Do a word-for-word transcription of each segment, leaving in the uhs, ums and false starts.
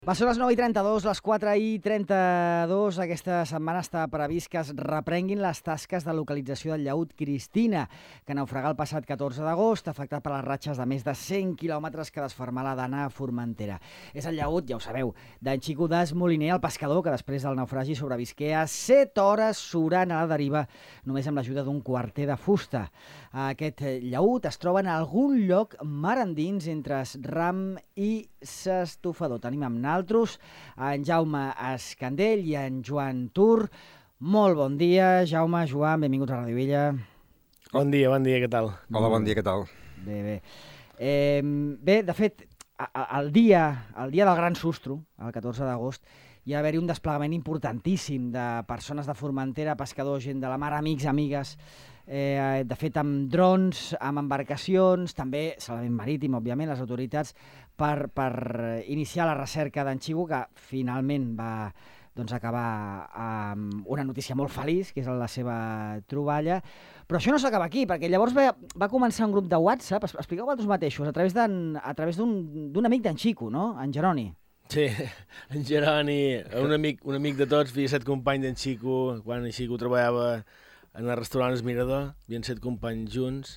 Va ser les nou i trenta-dos, les quatre i trenta-dos. Aquesta setmana està previst que es reprenguin les tasques de localització del llaüt Cristina, que naufragà el passat catorze d'agost, afectat per les ratxes de més de cent quilòmetres que desfermà la Dana a Formentera. És el llaüt, ja ho sabeu, d'en Xico Das Moliner, el pescador, que després del naufragi sobrevisqué a set hores surant a la deriva només amb l'ajuda d'un quarter de fusta. Aquest llaüt es troba en algun lloc mar endins entre Ram i S'Estofador. Tenim amb nosaltres en Jaume Escandell i en Joan Tur. Molt bon dia, Jaume, Joan, benvinguts a Ràdio Vella. Bon dia, bon dia, què tal? Hola, bon dia, què tal? Bé, bé. Eh, bé, de fet, el dia, el dia del gran sustro, el catorze d'agost, hi va haver-hi un desplegament importantíssim de persones de Formentera, pescadors, gent de la mar, amics, amigues, eh, de fet amb drons, amb embarcacions, també Salvament Marítim, òbviament, les autoritats, per, per iniciar la recerca d'en Xico, que finalment va doncs, acabar amb una notícia molt feliç, que és la seva troballa. Però això no s'acaba aquí, perquè llavors va, va començar un grup de WhatsApp, expliqueu vosaltres mateixos, a través d'un amic d'en Xico, no? En Jeroni. Sí, en Jeroni, un amic, un amic de tots, havia set company d'en Xico, quan en Xico treballava en el restaurant El Mirador, havien set companys junts,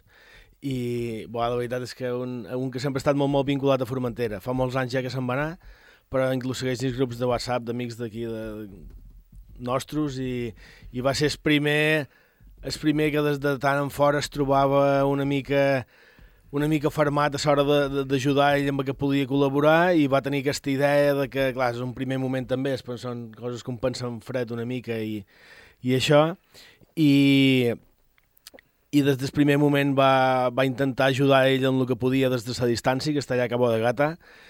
i bo, la veritat és que un, un que sempre ha estat molt, molt vinculat a Formentera. Fa molts anys ja que se'n va anar, però inclús segueix dins grups de WhatsApp d'amics d'aquí de nostres, i, i va ser el primer, el primer que des de tant en fora es trobava una mica... una mica fermat a l'hora d'ajudar ell amb el que podia col·laborar, i va tenir aquesta idea de que, clar, és un primer moment també, són coses que un pensa en fred una mica i, i això, i, i des del primer moment va, va intentar ajudar ell en el que podia des de la distància, que està allà a Cabo de Gata,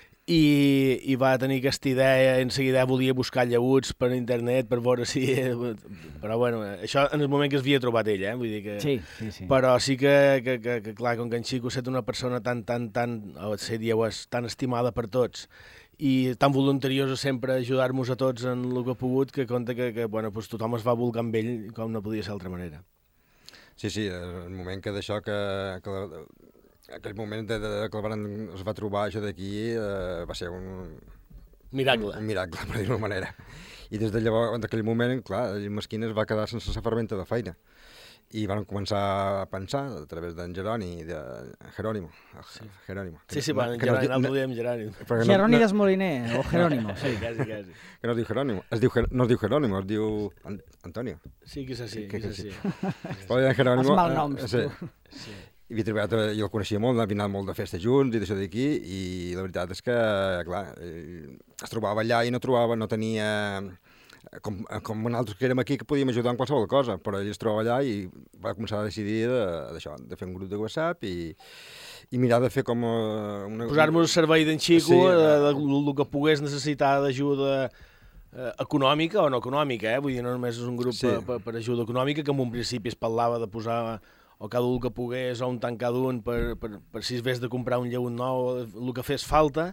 i, i va tenir aquesta idea, en seguida volia buscar llaüts per internet, per veure si... Però bueno, això en el moment que es havia trobat ell, eh? Vull dir que... Sí, sí, sí. Però sí que, que, que, que clar, com que en Xico ha estat una persona tan, tan, tan, seria, tan estimada per tots, i tan voluntariosa sempre a ajudar-nos a tots en el que ha pogut, que compta que, que bueno, pues tothom es va volcar amb ell com no podia ser d'altra manera. Sí, sí, el moment que d'això que... que... Aquell moment de, de, que es va trobar això d'aquí eh, va ser un... Miracle. Un, un miracle, per dir-ho manera. I des de llavors, d'aquell moment, clar, el Mesquina es va quedar sense la ferramenta de feina. I van començar a pensar, a través d'en Jeroni i de Jerónimo. Sí, Jerónimo. sí, sí, bueno, Jeroni, no, no el diem Jeroni. No, Jeroni no, Desmoliner, o Jerónimo. Sí, quasi, quasi. Que no es diu Jerónimo, es diu, no es diu Jerónimo, es diu Antonio. Sí, que és així, que és així. Els malnoms, tu. Sí. I havia treballat, jo el coneixia molt, havia anat molt de festa junts i d'això d'aquí, i la veritat és que, clar, es trobava allà i no trobava, no tenia, com, com nosaltres que érem aquí, que podíem ajudar en qualsevol cosa, però ell es trobava allà i va començar a decidir d'això, de fer un grup de WhatsApp i, i mirar de fer com una... Posar-nos al servei d'en Xico, sí, de, de, de, de que pogués necessitar d'ajuda eh, econòmica o no econòmica, eh? Vull dir, no només és un grup sí. per, per ajuda econòmica, que en un principi es parlava de posar o cada un que pogués, o un tant cada un, per, per, per si es vés de comprar un llaüt nou, el que fes falta.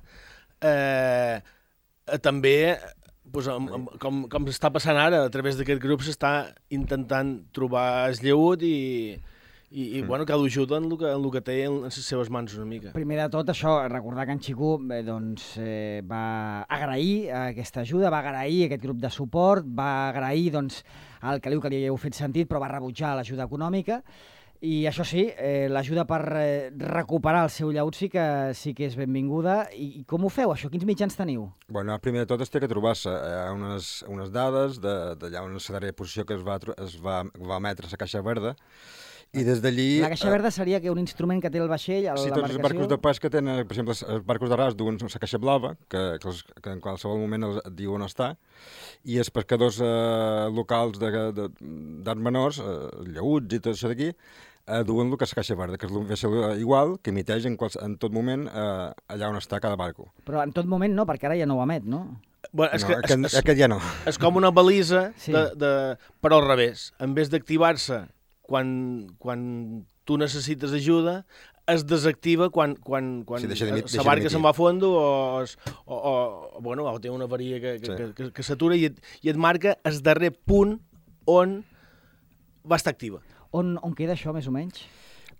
Eh, eh, també, pues, amb, amb, com, com està passant ara, a través d'aquest grup s'està intentant trobar el llaüt i, i, i mm. bueno, cada ajuda en el que, en el que té en les seves mans una mica. Primer de tot, això, recordar que en Xico eh, doncs, eh, va agrair aquesta ajuda, va agrair aquest grup de suport, va agrair doncs, el caliu que li heu fet sentit, però va rebutjar l'ajuda econòmica. I això sí, eh, l'ajuda per eh, recuperar el seu llaüt sí que, sí que és benvinguda. I, I com ho feu, això? Quins mitjans teniu? Bueno, primer de tot es té que trobar-se eh, unes, unes dades d'allà on la darrera posició que es va, es va, va emetre la Caixa Verda. I des d'allí... La Caixa Verda seria que un instrument que té el vaixell, l'embarcació... Sí, tots els barcos de pesca tenen, per exemple, els barcos de ras duen la Caixa Blava, que, que, els, que en qualsevol moment et diu on està, i els pescadors eh, locals d'arts menors, eh, llaüts i tot això d'aquí, eh, duen el que és la Caixa Verda, que és un vaixell igual, que emiteix en, quals, en tot moment eh, allà on està cada barco. Però en tot moment no, perquè ara ja no ho emet, no? Bueno, és no, que, aquest, és, aquest ja no. És com una balisa, sí. de, de, però al revés. En vez d'activar-se quan, quan tu necessites ajuda, es desactiva quan, quan, quan sí, la barca se'n va a fondo o, o, o, bueno, o té una avaria que, que, sí. que, que, que s'atura i, et, i et marca el darrer punt on va estar activa. On, on queda això, més o menys?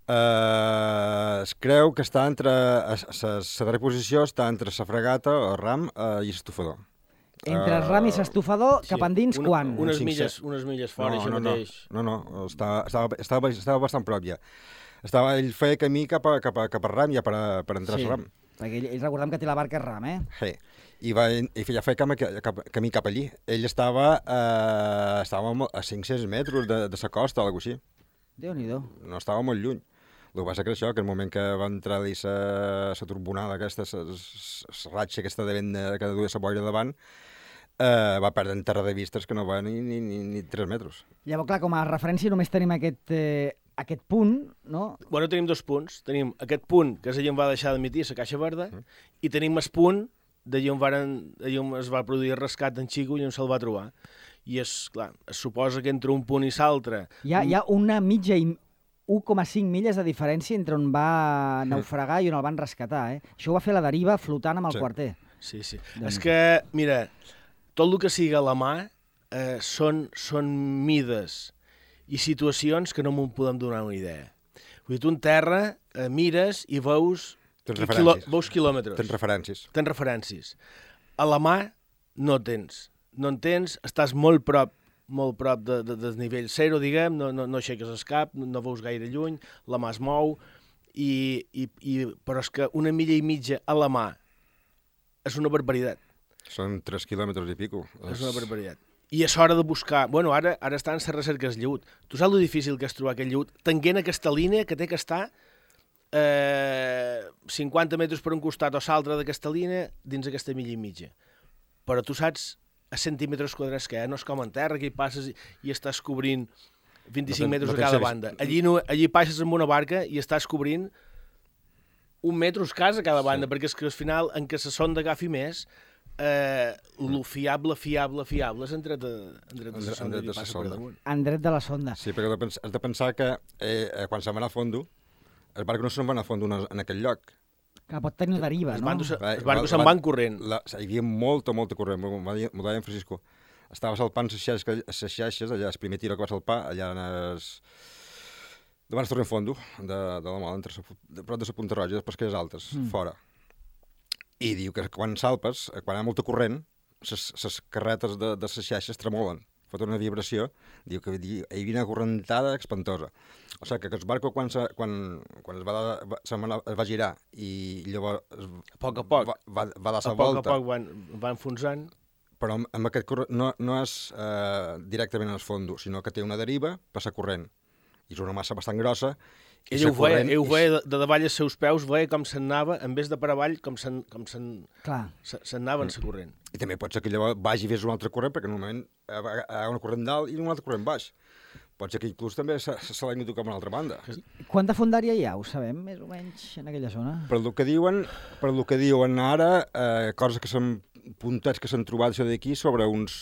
Uh, es creu que està entre... La darrera posició està entre la fregata, el ram uh, i l'estofador. Entre el ram i l'estofador, cap endins, una, quan? Unes Cinc, milles, set. unes milles fora, no, això no, mateix. No, no, no estava, estava, estava, estava bastant prop ja. Estava, ell feia camí cap a, cap a, cap a ram ja per, a, per entrar Sí, al ram. perquè ell, ell recordem que té la barca ram, eh? Sí. I, va, i ja feia camí cap, camí cap allí. Ell estava, eh, estava a cinc-cents metres de, de la costa o alguna cosa així. Déu-n'hi-do. No estava molt lluny. El que passa que això, que el moment que va entrar la turbonada aquesta, la ratxa aquesta de vent que duia la boira davant, eh, va perdre en terra de vistes que no va ni, ni, ni, ni tres metres. Llavors, clar, com a referència només tenim aquest, eh, aquest punt, no? Bueno, tenim dos punts. Tenim aquest punt, que és allà on va deixar d'emitir la caixa verda, mm. i tenim el punt d'allà on, varen, allà on es va produir el rescat d'en Xico i on se'l va trobar. I és, clar, es suposa que entre un punt i l'altre... Hi ha, hi ha una mitja i u coma cinc milles de diferència entre on va naufragar i on el van rescatar, eh? Això ho va fer la deriva flotant amb el Sí. quarter. Sí, sí. Doncs... És que, mira, tot el que sigui a la mà eh, són, són mides i situacions que no m'ho podem donar una idea. Vull dir, tu en terra eh, mires i veus, Tens quilo, referències. veus quilòmetres. Tens referències. Tens referències. A la mà no tens. No en tens, estàs molt prop molt prop de, de, del nivell zero, diguem, no, no, no aixeques el cap, no veus gaire lluny, la mà es mou, i, i, i, però és que una milla i mitja a la mà és una barbaritat. Són tres quilòmetres i pico. És una barbaritat. I és hora de buscar... Bueno, ara ara està en la recerca del lleut. Tu saps lo difícil que és trobar aquest lleut? Tenint aquesta línia que té que estar eh, cinquanta metres per un costat o l'altre d'aquesta línia dins aquesta milla i mitja. Però tu saps a centímetres quadrats que hi ha, no és com en terra, que hi passes i, i estàs cobrint vint-i-cinc no, metres no a cada ser... banda. Allí, no, allí passes amb una barca i estàs cobrint un metre escàs a cada banda, sí. Perquè és que al final, en què la sonda agafi més, eh, lo fiable, fiable, fiable és en dret de, en dret de la sonda que passa per damunt. En dret de la sonda. Sí, perquè has de pensar, has de pensar que eh, quan se'n va anar a fondo, el barco no se'n va anar a fondo en aquell lloc. Que pot tenir una deriva, Els no? bandos, els barcos se'n van corrent. La, hi havia molta, molta corrent, m'ho deia en Francisco. Estava salpant les xeixes, les xeixes, allà, el primer tiro que va salpar, allà en es... davant el torrent fondo, de, de la Mola, entre de prop de la Punta Roja, després que és altes, mm. fora. I diu que quan salpes, quan hi ha molta corrent, les carretes de, de les xeixes tremolen, fot una vibració, diu que hi havia una correntada espantosa. O sigui que el barco, quan, se, quan, quan es, va, va, se es va girar i llavors a poc a poc va, va, va dar la a volta, poc a poc van, van enfonsant, però amb, amb aquest corrent no, no és eh, directament al fondo, sinó que té una deriva per la corrent. I és una massa bastant grossa. Ell ho veia, ell ho veia de, de davall als seus peus, veia com s'anava, en vez de per avall, com s'anava en la corrent. I també pot ser que llavors vagi i vés un altre corrent, perquè normalment hi ha una corrent dalt i un altre corrent baix. Pot ser que inclús també se, se l'hagi tocat a una altra banda. Quanta fondària hi ha, ho sabem, més o menys, en aquella zona? Per el que diuen, per el que diuen ara, eh, coses que són puntats que s'han trobat això d'aquí sobre uns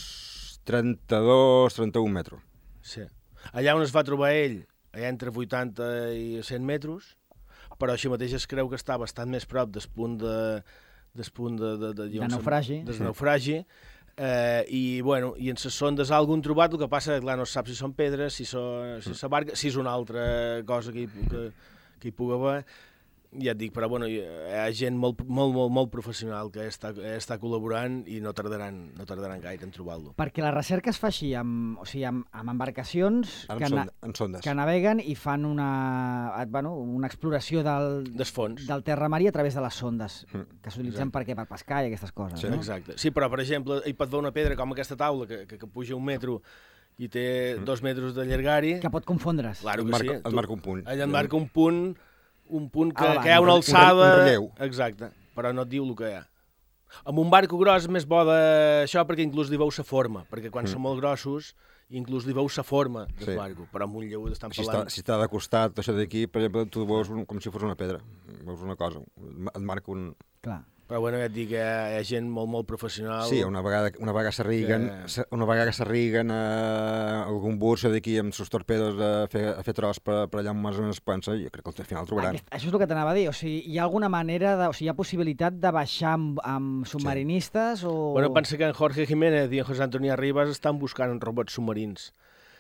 trenta-dos trenta-un metres. Sí. Allà on es va trobar ell, allà entre vuitanta i cent metres, però així mateix es creu que està bastant més prop del punt de, del punt de, de, de, de naufragi. Del naufragi. Eh, i, bueno, i en les sondes algun trobat, el que passa que clar, no se sap si són pedres, si, so, si és la barca, si és una altra cosa que hi, que, que hi pugui haver. Ja et dic, però bueno, hi ha gent molt, molt, molt, molt professional que està, està col·laborant i no tardaran, no tardaran gaire en trobar-lo. Perquè la recerca es fa així, amb, o sigui, amb, amb embarcacions en, que, sonda, en sondes. que naveguen i fan una, bueno, una exploració del, des fons, del terra marí a través de les sondes, mm. que s'utilitzen per, per pescar i aquestes coses. Sí, no? Exacte. Sí, però, per exemple, hi pot haver una pedra com aquesta taula que, que, que puja un metro i té mm. dos metres de llargari. Que pot confondre's. Claro que marca, sí. Et marca un punt. Allà et marca un punt, un punt que, ah, que hi ha una alçada... Un relleu. Exacte, però no et diu el que hi ha. Amb un barco gros és més bo d'això perquè inclús li veus la forma, perquè quan mm. són molt grossos inclús li veus la forma del sí. barco, però amb un lleut estan si parlant... Està, si està de costat, això d'aquí, per exemple, tu veus un, com si fos una pedra, veus una cosa, et marca un... Clar. Però bueno, ja et dic que hi ha gent molt, molt professional... Sí, una vegada, una vegada s'arriguen, que... una vegada que s'arriguen a algun bus d'aquí amb els torpedos a fer, a fer tros per, per allà on més o menys es pensa, jo crec que al final trobaran. Aquest, això és el que t'anava a dir, o sigui, hi ha alguna manera, de, o sigui, hi ha possibilitat de baixar amb, amb submarinistes sí. o... Bueno, pensa que en Jorge Jiménez i en José Antonio Rivas estan buscant robots submarins.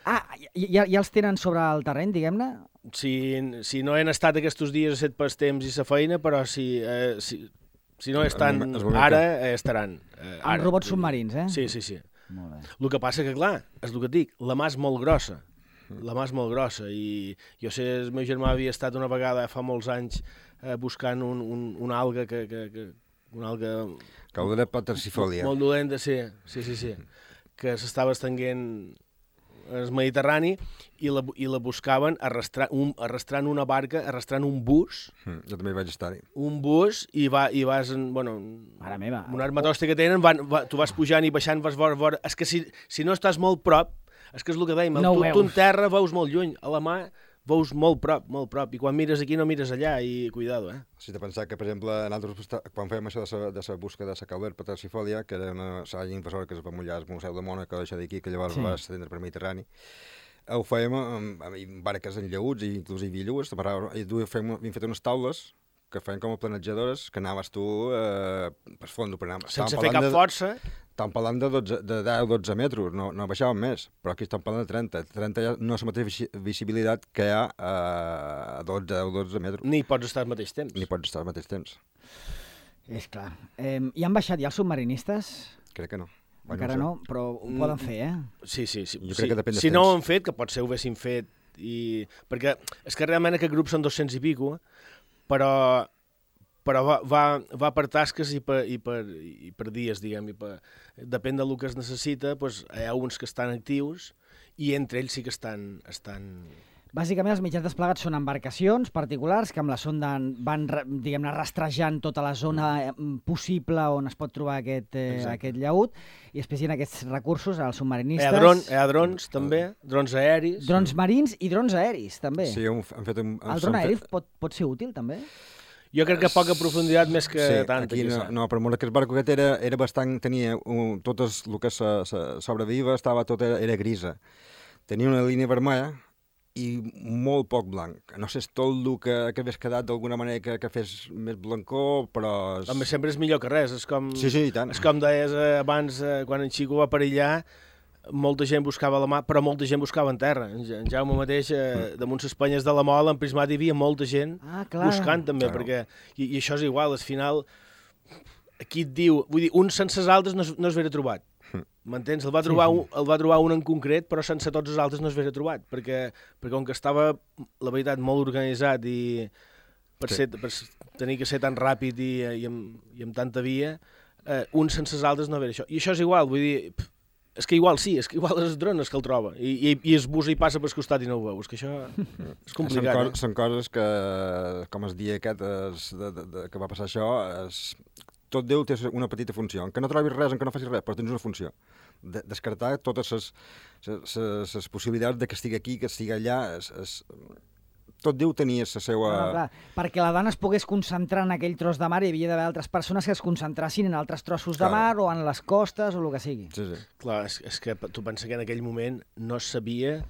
Ah, ja, ja els tenen sobre el terreny, diguem-ne? Si, si no han estat aquests dies a set pels temps i la feina, però si, eh, si, si no estan Es moment, ara, eh, estaran. Eh, Amb ara. robots submarins, eh? Sí, sí, sí. Molt bé. El que passa que, clar, és el que et dic, la mà és molt grossa. La mà és molt grossa i jo sé, el meu germà havia estat una vegada fa molts anys eh, buscant un, un, una alga que, que, que una alga Caudera patercifolia. molt dolenta, sí, sí, sí, sí, que s'estava estenguent al Mediterrani i la, i la buscaven arrastrant, un, arrastrant una barca, arrastrant un bus, Mm, jo també hi vaig estar-hi. un bus i, va, i vas, en, bueno, Mare meva. un armatosti que tenen, van, va, tu vas pujant i baixant, vas vora, vora. És que si, si no estàs molt prop, és que és el que dèiem, No ho tu, tu en veus. terra veus molt lluny, a la mà veus molt prop, molt prop, i quan mires aquí no mires allà, i cuidado, eh? Si t'he pensat que, per exemple, nosaltres, quan fèiem això de sa, de sa busca de la Caudera patercifolia, que era una sala invasora que es va mullar al Museu de Mònaco, això d'aquí, que llavors Sí. sí. va estendre per Mediterrani, ho fèiem amb, amb barques en llaüts i inclús i billues, i fèiem, havíem fet unes taules que feien com a planejadores, que anaves tu eh, per fons. Per anar. Sense fer cap de, força. Estan parlant de, dotze, de deu o dotze metres, no, no baixaven més, però aquí estan parlant de trenta. trenta ja no és la mateixa visibilitat que hi ha a dotze o dotze metres. Ni pots estar al mateix temps. Ni pots estar al mateix temps. És clar. Eh, I han baixat ja els submarinistes? Crec que no. Encara no, però ho poden fer, eh? Sí, sí. sí. Jo sí. crec que depèn de si no ho temps. han fet, que potser ho haguessin fet, i... perquè és que realment aquest grup són dos-cents i pico, però, però va, va, va per tasques i per, i per, i per dies, diguem. I per... Depèn del que es necessita, doncs, hi ha uns que estan actius i entre ells sí que estan... estan... Bàsicament, els mitjans desplegats són embarcacions particulars que amb la sonda van, diguem-ne, rastrejant tota la zona possible on es pot trobar aquest, eh, aquest llaüt, i després hi ha aquests recursos, els submarinistes... Hi ha, dron, hi ha drons, també, drons aeris. Drons marins i drons aeris, també. Sí, han fet un, El dron aeri pot, pot ser útil, també? Jo crec que poca profunditat més que sí, tant. aquí no, no, però molt aquest barco aquest era, era bastant, tenia un, totes el que se, se sobreviva, estava tot, era, era grisa. Tenia una línia vermella i molt poc blanc. No sé, és tot el que, que hagués quedat d'alguna manera que, que fes més blancor, però... És... Home, sempre és millor que res. És com, sí, sí, i tant. És com deies eh, abans, eh, quan en Xico va per allà, molta gent buscava la mà, però molta gent buscava en terra. En Jaume mateix, eh, damunt les penyes de la Mola, en Prismat hi havia molta gent ah, clar. buscant també, Claro. perquè... I, I això és igual, al final... Aquí et diu... Vull dir, un sense els altres no, es- no es vera trobat. M'entens? El, va trobar Sí, sí. un, el va trobar un en concret, però sense tots els altres no es vera trobat, perquè, perquè com que estava, la veritat, molt organitzat i per, Sí. ser, per tenir que ser tan ràpid i, i, amb, i amb tanta via, eh, un sense els altres no vera això. I això és igual, vull dir, pff, és que igual sí, és que igual és el dron és que el troba, i, i, i es bus i passa pel costat i no ho veus, que això és complicat. Són, eh? cos, són coses que, com es dia aquest, es, de, de, de, que va passar això, es, tot Déu té una petita funció. En que no trobis res, en que no facis res, però tens una funció. De, descartar totes les possibilitats de que estigui aquí, que estigui allà. Es, es, tot Déu tenia la seva... Ah, clar. Perquè la dona es pogués concentrar en aquell tros de mar, hi havia d'haver altres persones que es concentrassin en altres trossos de Clar. mar o en les costes o el que sigui. Sí, sí. Clar, és, és que tu pensa que en aquell moment no es sabia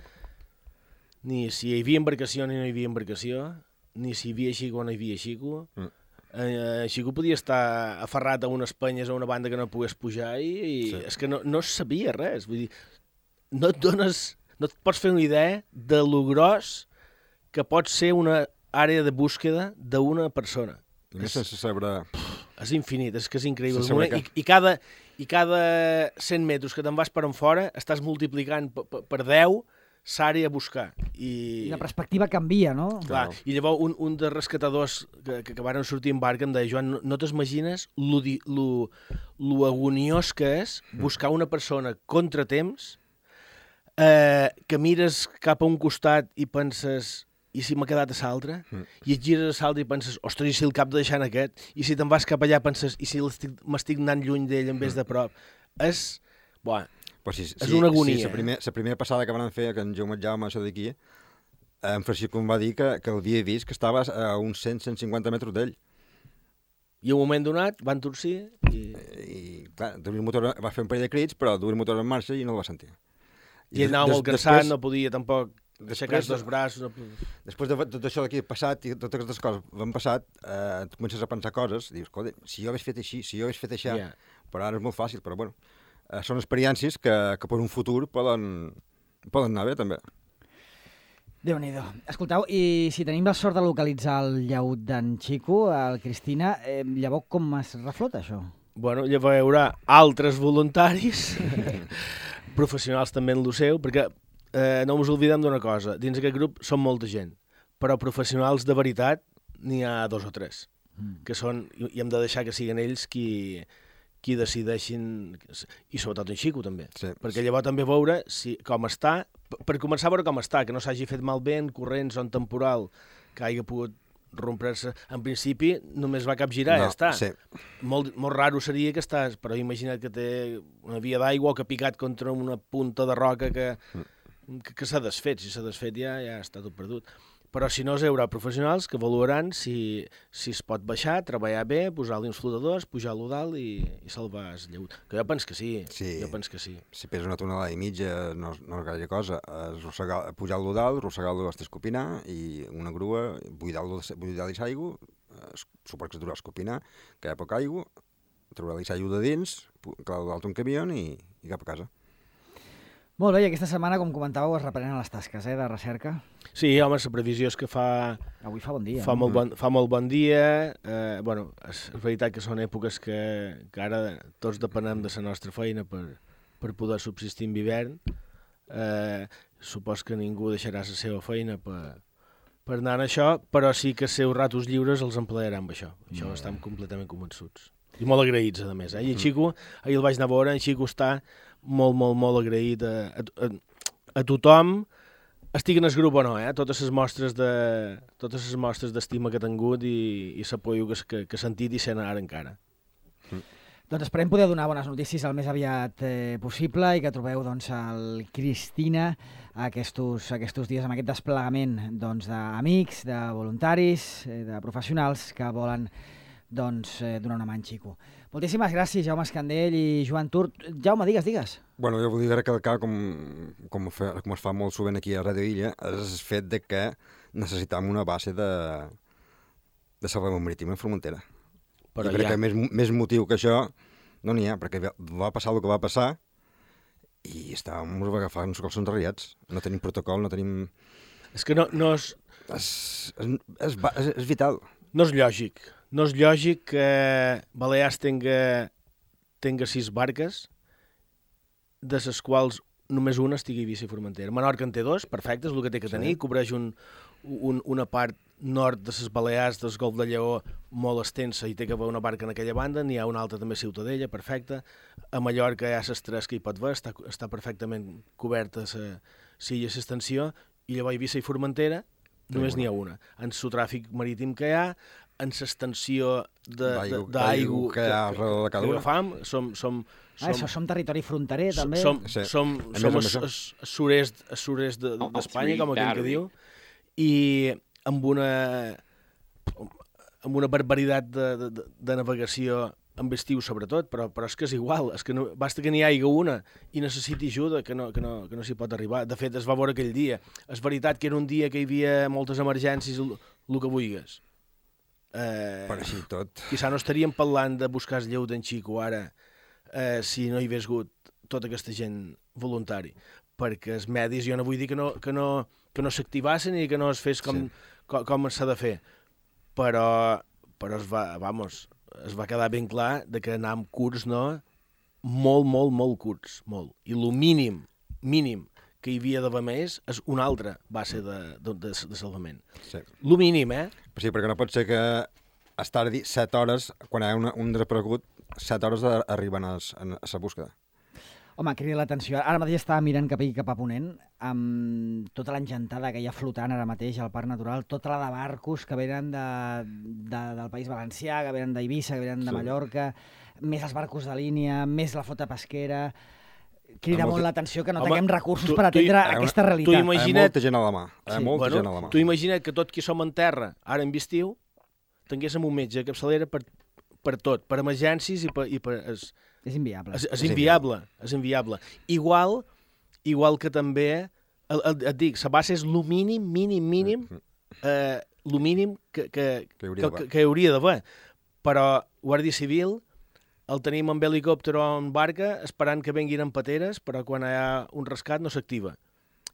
ni si hi havia embarcació ni no hi havia embarcació, ni si hi havia xico o no hi havia xico. Mm. Eh, Xico podia estar aferrat a unes penyes a una banda que no pogués pujar i, i Sí. és que no, no es sabia res. Vull dir, no et dones, no et pots fer una idea de lo gros que pot ser una àrea de búsqueda d'una persona. I més sense saber... És infinit, és que és increïble. Sense saber I, I cada, i cada cent metres que te'n vas per en fora estàs multiplicant per, per, per deu s'àrea a buscar. I, I la perspectiva canvia, no? clar, Claro. i llavors un, un dels rescatadors que, que, que van sortir en barca em deia, Joan, no, no t'imagines lo, di- lo, lo agoniós que és buscar una persona contra temps, eh, que mires cap a un costat i penses i si m'ha quedat a l'altre, Mm. i et gires a l'altre i penses, ostres, i si el cap de deixant aquest, i si te'n vas cap allà penses, i si l'estic- m'estic anant lluny d'ell en vez de prop. És... Buah, Però si, És si, una agonia, Si la, eh? primer, la primera passada que van fer, que en Jaume Jaume, això d'aquí, en Francisco em va dir que, que l'havia vist que estava a uns cent a cent cinquanta metres d'ell. i un moment donat van torcir i... I, clar, el motor va fer un parell de crits, però el motor en marxa i no el va sentir. I ell anava molt cansat, no podia tampoc aixecar els dos braços. No... Després de tot això d'aquí passat i totes aquestes coses van passat, eh, tu comences a pensar coses, dius, escolta, si jo hagués fet així, si jo hagués fet això, Ja. però ara és molt fàcil, però bueno, eh, són experiències que, que per un futur poden, Poden anar bé, també. Déu-n'hi-do. Escolteu, i si tenim la sort de localitzar el llaüt d'en Xico, el Cristina, eh, llavors com es reflota això? Bueno, llavors hi haurà altres voluntaris, professionals també en lo seu, perquè eh, no ens oblidem d'una cosa, dins aquest grup són molta gent, però professionals de veritat n'hi ha dos o tres, mm. que són, i hem de deixar que siguin ells qui, qui decideixin, i sobretot en Xico també, sí. Perquè llavors també veure si, com està, per començar a veure com està, que no s'hagi fet malvent, corrents o en temporal, que hagi pogut rompre-se. En principi només va capgirar i no, ja està. Sí. Molt, molt raro seria que estàs, però imagina't que té una via d'aigua o que ha picat contra una punta de roca que, mm. que, que s'ha desfet. Si s'ha desfet ja, ja està tot perdut. Però si no, hi haurà professionals que avaluaran si, si es pot baixar, treballar bé, posar-li uns flotadors, pujar-lo dalt i, i salvar el llaüt. Que jo penso que sí, sí. jo penso que sí. Si pesa una tonelada i mitja, no, no és gaire cosa. Pujar-lo dalt, arrossegar-lo hasta escopinar i una grua, buidar-lo buidar-li aigua, suposo que es durà escopinar, que hi ha poca aigua, treure-li aigua de dins, clavar-lo dalt un camió i, i cap a casa. Molt bé, i aquesta setmana, com comentàveu, es reprenen les tasques eh, de recerca. Sí, home, la previsió és que fa... Avui fa bon dia. Fa, molt, bon, fa molt bon dia. Eh, bueno, és, és veritat que són èpoques que, que ara tots depenem de la nostra feina per, per poder subsistir en hivern. Eh, supos que ningú deixarà la seva feina per, per anar en això, però sí que els seus ratos lliures els emplearan amb això. Això mm. estem completament convençuts. I molt agraïts, a més. Eh? I en Xico, ahir el vaig anar a veure, en Xico està molt, molt, molt agraït a, a, a tothom, estigui en el grup o no, eh? Totes les mostres de, totes les mostres d'estima que ha tingut i, i l'apoio que, que, que ha sentit i sent ara encara. Mm. Doncs esperem poder donar bones notícies el més aviat eh, possible i que trobeu doncs, el Cristina aquests, aquests dies amb aquest desplegament doncs, d'amics, de voluntaris, eh, de professionals que volen doncs, eh, donar una mà en Xico. Moltíssimes gràcies, Jaume Escandell i Joan Turt. Jaume, digues, digues. Bueno, jo volia recalcar, com, com, fe, com es fa molt sovint aquí a Ràdio Illa, és el fet de que necessitam una base de, de salvament marítim en Formentera. Però jo crec ja. que més, més motiu que això no n'hi ha, perquè va passar el que va passar i estàvem agafant uns calçons enrariats. No tenim protocol, no tenim... És que no, no és... És, és, és, és, és vital. No és lògic. No és lògic que Balears tenga, tenga sis barques, de les quals només una estigui a Eivissa i Formentera. Menorca en té dos, perfecte, és el que té que tenir, sí. Cobreix un, un, una part nord de les Balears, del Golf de Lleó, molt extensa, i té que haver una barca en aquella banda, n'hi ha una altra també a Ciutadella, perfecte. A Mallorca hi ha les tres que hi pot haver, està, està perfectament coberta la silla i l'extensió, i llavors Eivissa i Formentera només n'hi ha una. En el tràfic marítim que hi ha, en l'extensió d'aigua que hi ha darrere de cada una. Fam, som, som, som, ah, som territori fronterer, també. Som, sí. som, som a sud-est d'Espanya, com aquell que diu, i amb una, amb una barbaritat de, de, de navegació amb estiu sobretot, però, però és que és igual, és que no, basta que n'hi hagi una i necessiti ajuda, que no, que no, que no s'hi pot arribar. De fet, es va veure aquell dia. És veritat que era un dia que hi havia moltes emergències, el, el que vulguis. Eh, però així tot. Quizà no estaríem parlant de buscar el lleu d'en Xico ara eh, si no hi hagués hagut tota aquesta gent voluntari. Perquè els medis, jo no vull dir que no, que no, que no s'activassin i que no es fes com, sí. com, com s'ha de fer. Però, però es va, vamos, es va quedar ben clar de que anàvem curts, no? Molt, molt, molt curts, molt. I el mínim, mínim que hi havia d'haver més és una altra base de, de, de, de salvament. Sí. Lo mínim, eh? Sí, perquè no pot ser que es tardi set hores, quan hi ha una, un desaparegut, set hores arriben a, a, a la búsqueda. Home, crida l'atenció. Ara mateix estava mirant cap aquí, cap a Ponent, amb tota l'engentada que hi ha flotant ara mateix al Parc Natural, tota la de barcos que venen de, de, del País Valencià, que venen d'Eivissa, que venen de Mallorca, sí. Més els barcos de línia, més la flota pesquera... Crida molt l'atenció que no tinguem recursos tu, per atendre tu, aquesta realitat. Tu imagina't... Hi ha molta gent a la mà. Hi ha sí. molta bueno, gent a la mà. Tu imagina't que tot qui som en terra, ara en estiu, tinguéssim un metge de capçalera per, per tot, per emergències i per... I per es, és inviable. És, és, és inviable, és inviable. Igual, igual que també, el, el, et dic, la base és el mínim, mínim, mínim, eh, el mínim que, que, que, que, que hauria d'haver. Però Guàrdia Civil... el tenim amb helicòpter o en barca esperant que venguin en pateres, però quan hi ha un rescat no s'activa.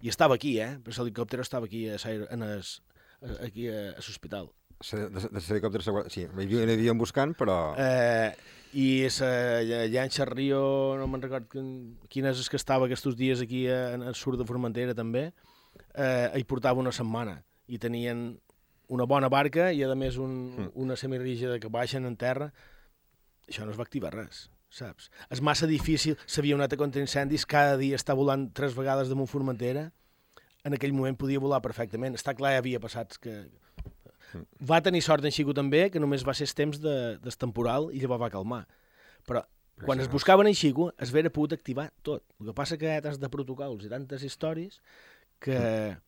I estava aquí, eh? Però l'helicòpter estava aquí a, en es, aquí a, a l'hospital. De l'helicòpter, sí, hi havien buscant, però... Eh, I la llanxa Rio, no me'n record quin és el que estava aquests dies aquí al sud de Formentera també, eh, hi portava una setmana i tenien una bona barca i a més un, mm. una semirígida que baixen en terra. Això no es va activar res, saps? És massa difícil, s'havia anat a contra incendis, cada dia està volant tres vegades damunt Formentera, en aquell moment podia volar perfectament. Està clar, ja havia passat que... Va tenir sort en Xico també, que només va ser el temps de, del temporal i llavors va calmar. Però quan es buscaven en Xico es vera pogut activar tot. El que passa que hi ha tants de protocols i tantes històries que...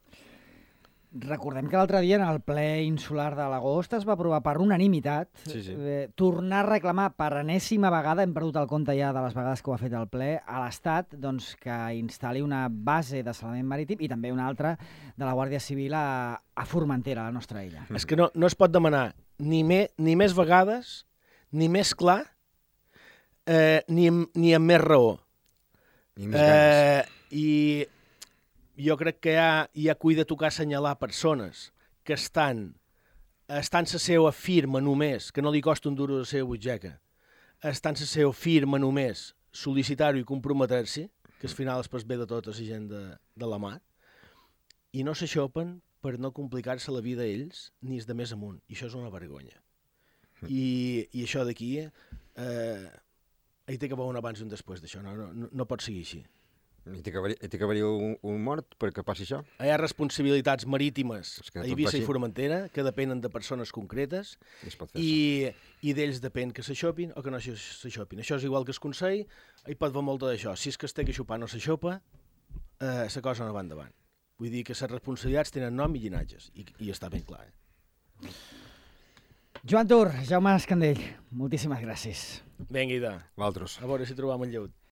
Recordem que l'altre dia en el ple insular de l'agost es va aprovar per unanimitat sí, sí. Eh, tornar a reclamar per enèsima vegada, hem perdut el compte ja de les vegades que ho ha fet el ple, a l'Estat doncs, que instal·li una base de salvament marítim i també una altra de la Guàrdia Civil a, a Formentera, a la nostra illa. És que no, no es pot demanar ni, me, ni més vegades, ni més clar, eh, ni, ni amb més raó. Ni més ganes. Eh, I... Jo crec que ja, ja cuida tocar assenyalar persones que estan, estan la seva firma només, que no li costa un duro la seva butxaca, estan la seva firma només, sol·licitar-ho i comprometre-s'hi, que al final es ve de tota la gent de, de la mà, i no s'aixopen per no complicar-se la vida a ells ni els de més amunt. I això és una vergonya. I, i això d'aquí, eh, hi té que haver un abans i un després d'això, no, no, no pot seguir així. I té que haver-hi un, un mort perquè passi això? Hi ha responsabilitats marítimes a Eivissa passi... i Formentera que depenen de persones concretes i, i d'ells depèn que s'aixopin o que no s'aixopin. Això és igual que el Consell, hi pot haver molta d'això. Si és que es té que xopar no s'aixopa, eh, la cosa no va endavant. Vull dir que les responsabilitats tenen nom i llinatges, i, i està ben clar. Eh? Joan Tur, Jaume Escandell, moltíssimes gràcies. Vinga, idò. Valtros. A veure si trobam el lleut.